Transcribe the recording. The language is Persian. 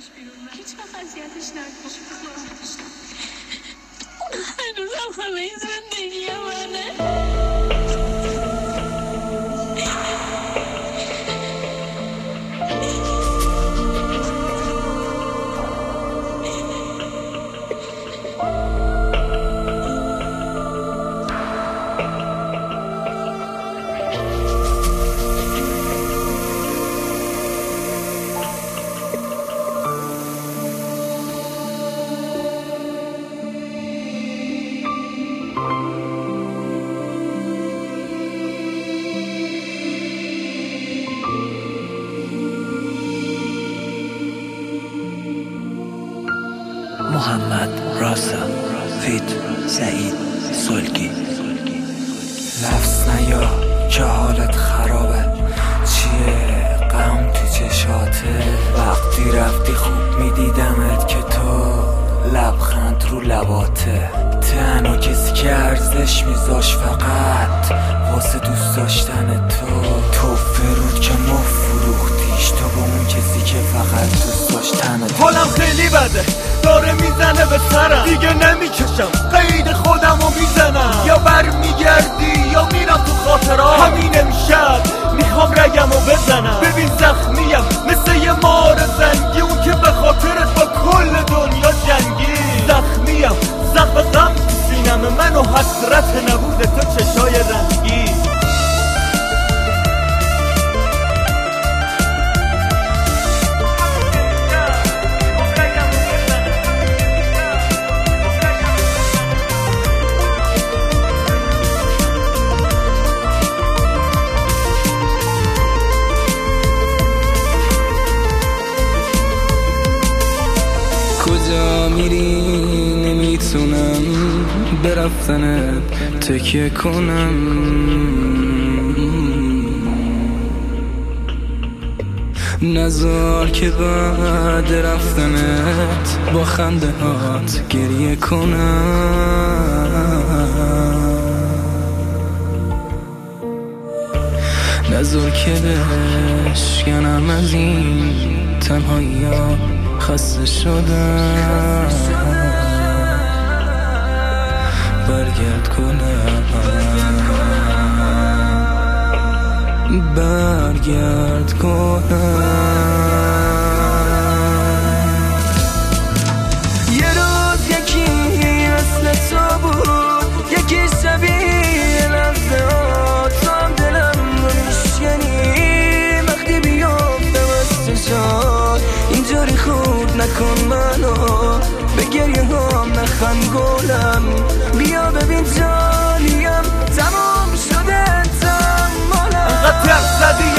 بیرون، هیچ وقت اذیتش نکن. هنوزم همه این زندگی منه. محمد راسا فیت سعید سلگی. لفظ نیا که حالت خرابه، چیه غم تو چشاته؟ وقتی رفتی خوب میدیدمت که تو لبخند رو لباته. تنها کسی که ارزش میذاش فقط واسه دوست داشتن تو فرود که ما فروختیش تو با اون کسی که فقط دوست داشتن تو. حالم خیلی بده، داره میزنه به سرم، دیگه نمیکشم قید خودمو میزنم. یا بر میگردی یا میرم تو خاطرات، همین امشب میخوام رگمو بزنم. ببین زخمیم مثل یه مار زنگی، اون که به خاطرت با کل دنیا جنگی. زخمیم زخم غم تو سینم من و حسرت نبود تو چشای رنگی. کجا میری نمیتونم به رفتنت تکیه کنم. نذار که بعد رفتنت با خنده هات گریه کنم. نذار که بشکنم از این تنهایی ها، خسته شدم. برگرد کنم، برگرد کنم. یه روز یکی مثل تو بود، یکی شبیه لحظه ها، تو هم دلم رو میشکنی. وقتی بیافتم از چشات اینجوری خود نکن منو، به گریه هم نخند گلم. بیا ببین جانیم تمام شده تمالم. انقدر ترس زدی